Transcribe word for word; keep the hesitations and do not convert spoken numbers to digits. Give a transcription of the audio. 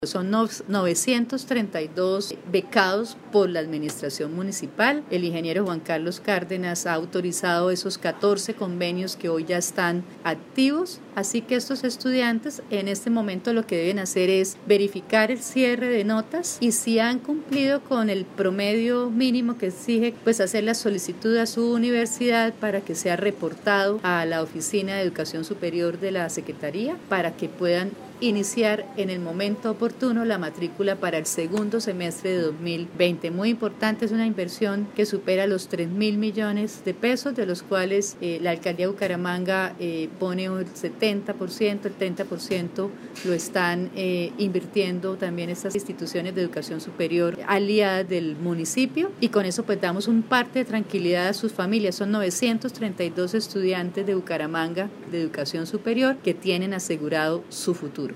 Son novecientos treinta y dos becados por la administración municipal. El ingeniero Juan Carlos Cárdenas ha autorizado esos catorce convenios que hoy ya están activos, así que estos estudiantes en este momento lo que deben hacer es verificar el cierre de notas y si han cumplido con el promedio mínimo que exige, pues hacer la solicitud a su universidad para que sea reportado a la Oficina de Educación Superior de la Secretaría para que puedan iniciar en el momento oportuno la matrícula para el segundo semestre de dos mil veinte. Muy importante, es una inversión que supera los tres mil millones de pesos, de los cuales eh, la Alcaldía de Bucaramanga eh, pone el setenta por ciento, el treinta por ciento lo están eh, invirtiendo también estas instituciones de educación superior aliadas del municipio, y con eso pues damos un parte de tranquilidad a sus familias. Son novecientos treinta y dos estudiantes de Bucaramanga de educación superior que tienen asegurado su futuro.